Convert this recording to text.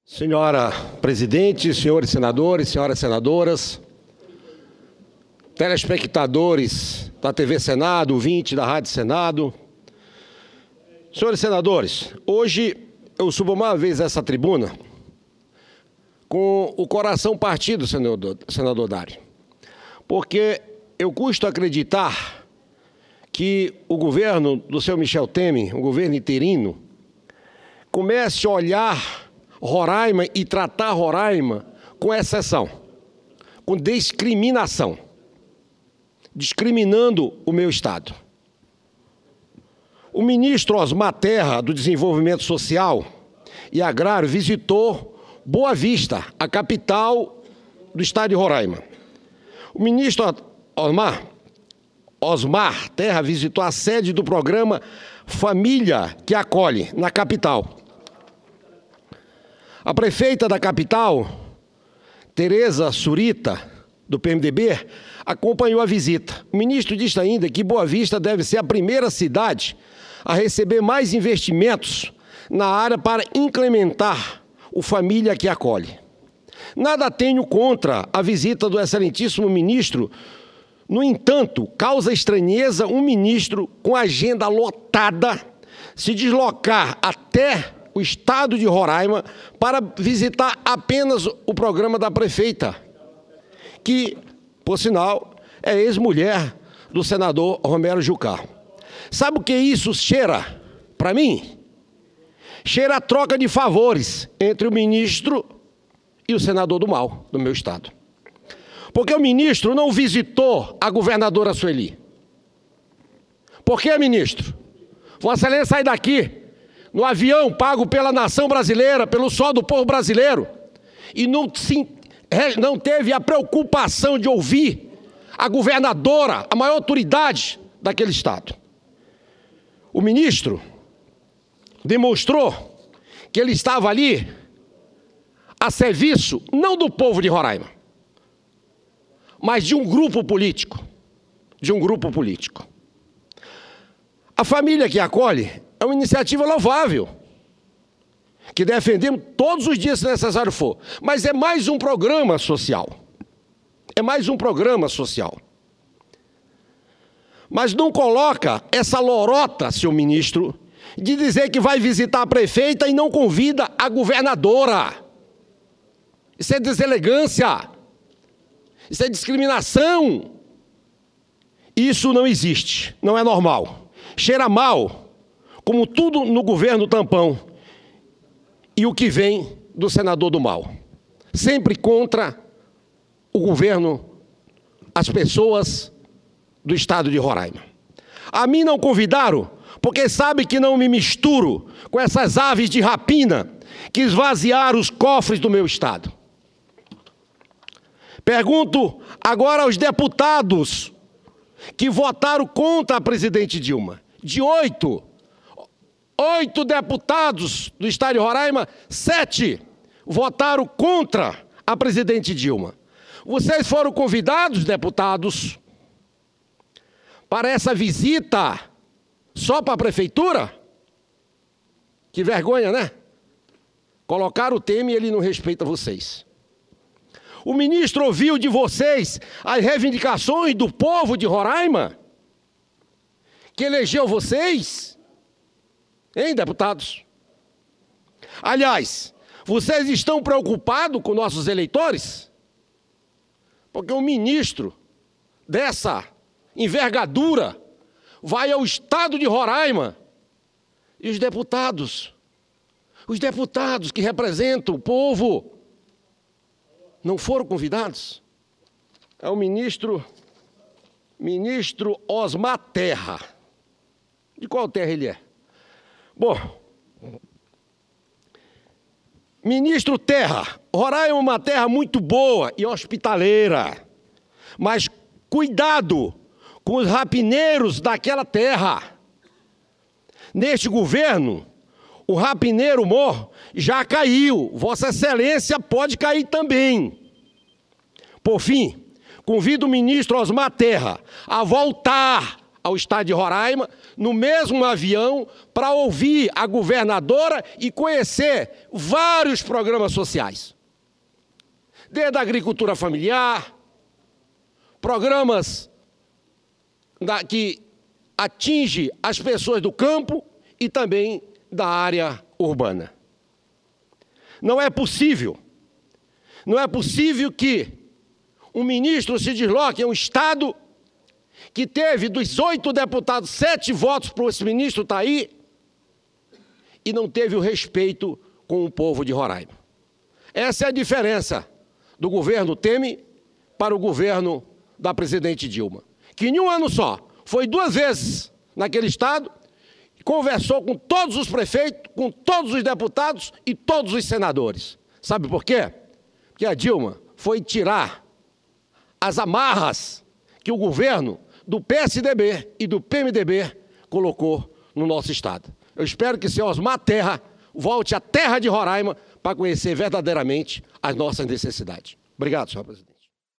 Senhora presidente, senhores senadores, senhoras senadoras, telespectadores da TV Senado, ouvinte da Rádio Senado. Senhores senadores, hoje eu subo uma vez a essa tribuna com o coração partido, senador Dário, porque eu custo acreditar que o governo do seu Michel Temer, o governo interino, comece a olhar Roraima e tratar Roraima com exceção, com discriminação, discriminando o meu estado. O ministro Osmar Terra, do Desenvolvimento Social e Agrário, visitou Boa Vista, a capital do estado de Roraima. O ministro Osmar Terra visitou a sede do programa Família que Acolhe, na capital. A prefeita da capital, Tereza Surita, do PMDB, acompanhou a visita. O ministro disse ainda que Boa Vista deve ser a primeira cidade a receber mais investimentos na área para implementar o Família que Acolhe. Nada tenho contra a visita do excelentíssimo ministro. No entanto, causa estranheza um ministro com agenda lotada se deslocar até o estado de Roraima para visitar apenas o programa da prefeita, que, por sinal, é ex-mulher do senador Romero Jucá. Sabe o que isso cheira para mim? Cheira a troca de favores entre o ministro e o senador do mal do meu estado. Porque o ministro não visitou a governadora Sueli. Por que, ministro? Vossa Excelência sai daqui no avião pago pela nação brasileira, pelo suor do povo brasileiro, e não teve a preocupação de ouvir a governadora, a maior autoridade daquele estado. O ministro demonstrou que ele estava ali a serviço não do povo de Roraima, mas de um grupo político, A Família que Acolhe é uma iniciativa louvável, que defendemos todos os dias se necessário for, mas é mais um programa social. Mas não coloca essa lorota, senhor ministro, de dizer que vai visitar a prefeita e não convida a governadora. Isso é deselegância, isso é discriminação. Isso não existe, não é normal. Cheira mal, como tudo no governo tampão, e o que vem do senador do mal. Sempre contra o governo, as pessoas do estado de Roraima. A mim não convidaram, porque sabe que não me misturo com essas aves de rapina que esvaziaram os cofres do meu estado. Pergunto agora aos deputados que votaram contra a presidente Dilma. De 8 deputados do estado de Roraima, 7 votaram contra a presidente Dilma. Vocês foram convidados, deputados, para essa visita só para a prefeitura? Que vergonha, né? Colocaram o Temer e ele não respeita vocês. O ministro ouviu de vocês as reivindicações do povo de Roraima, que elegeu vocês? Hein, deputados? Aliás, vocês estão preocupados com nossos eleitores? Porque um ministro dessa envergadura vai ao estado de Roraima e os deputados que representam o povo, não foram convidados? É o ministro Osmar Terra. De qual terra ele é? Bom, ministro Terra, Roraima é uma terra muito boa e hospitaleira, mas cuidado com os rapineiros daquela terra. Neste governo, o rapineiro mor já caiu, Vossa Excelência pode cair também. Por fim, convido o ministro Osmar Terra a voltar ao estado de Roraima, no mesmo avião, para ouvir a governadora e conhecer vários programas sociais. Desde a agricultura familiar, programas que atingem as pessoas do campo e também da área urbana. Não é possível que um ministro se desloque a um estado que teve, dos 8 deputados, 7 votos para esse ministro estar aí, e não teve o respeito com o povo de Roraima. Essa é a diferença do governo Temer para o governo da presidente Dilma, que em um ano só foi 2 vezes naquele estado, conversou com todos os prefeitos, com todos os deputados e todos os senadores. Sabe por quê? Porque a Dilma foi tirar as amarras que o governo do PSDB e do PMDB colocou no nosso estado. Eu espero que o senhor Osmar Terra volte à terra de Roraima para conhecer verdadeiramente as nossas necessidades. Obrigado, senhor presidente.